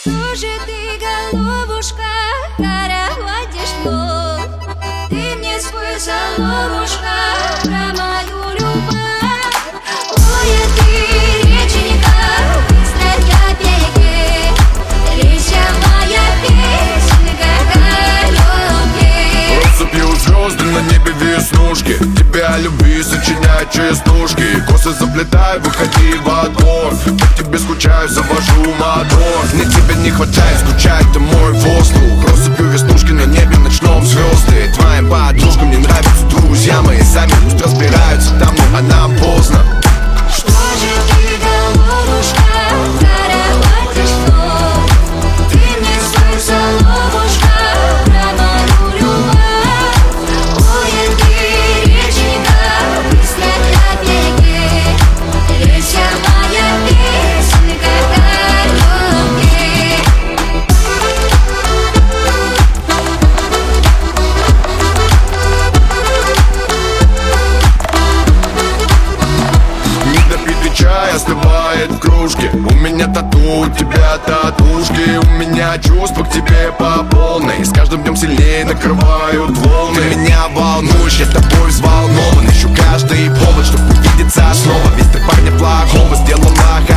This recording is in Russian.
Что же ты, голубушка, хороводишь вновь? Ты мне свой соловушка про мою любовь. Ой, ты, реченька, быстрая береги, лися моя песенка о любви. Россыпью звезды на небе веснушки, тебя о любви сочиняют частушки. Косы заплетай, выходи во двор, по тебе скучаю, завожу мотор. Мне тебя не хватает, скучает ты мой воздух. Россыпью веснушки на небе ночном звезды. Твоим подружкам не нравятся друзья мои, сами пусть разбираются там, но а нам поздно. Что же ты, голубушка, хороводишь вновь? Ты мне свой соловушка про мою любовь. Ой, ты, реченька, быстрая береги, лися моя песенка о любви. Недопитый чай остывает в кружке. У меня тату, у тебя татушки. У меня чувства к тебе по полной. С каждым днем сильнее накрывают волны. Ты меня волнуешь, я тобой взволнован. Ищу каждый повод, чтобы увидеться снова. Ведь ты парня плохого сделал на